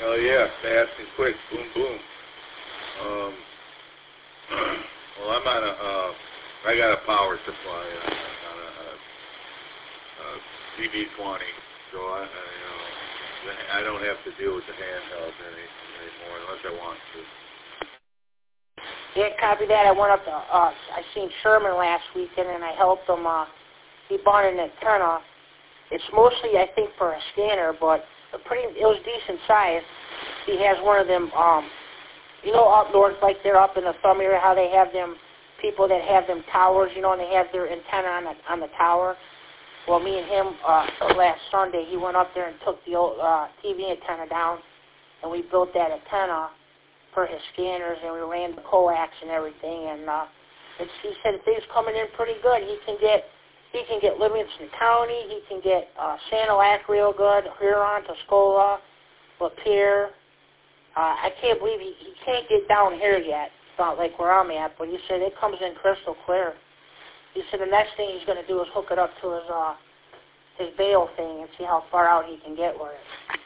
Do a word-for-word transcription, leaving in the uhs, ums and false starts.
Oh yeah, fast and quick, boom, boom. Um, well, I'm on a, uh, I got a power supply on, on a, a, a D B twenty, so I, I, you know, I don't have to deal with the handheld any, anymore unless I want to. Yeah, copy that. I went up to, uh, I seen Sherman last weekend, and I helped him. Uh, he bought an antenna. It's mostly, I think, for a scanner, but pretty, it was decent size. He has one of them, um, you know, up north, like they're up in the thumb area, how they have them people that have them towers, you know, and they have their antenna on the on the tower. Well, me and him uh, last Sunday, he went up there and took the old uh, T V antenna down, and we built that antenna for his scanners, and we ran the coax and everything. And uh, it's, he said things coming in pretty good. He can get he can get Livingston County, he can get uh, Sanilac real good, Huron, Tuscola, Lapeer. Uh, I can't believe he, he can't get down here yet. It's not like where I'm at, but he said it comes in crystal clear. He said the next thing he's going to do is hook it up to his uh, his bail thing and see how far out he can get with it.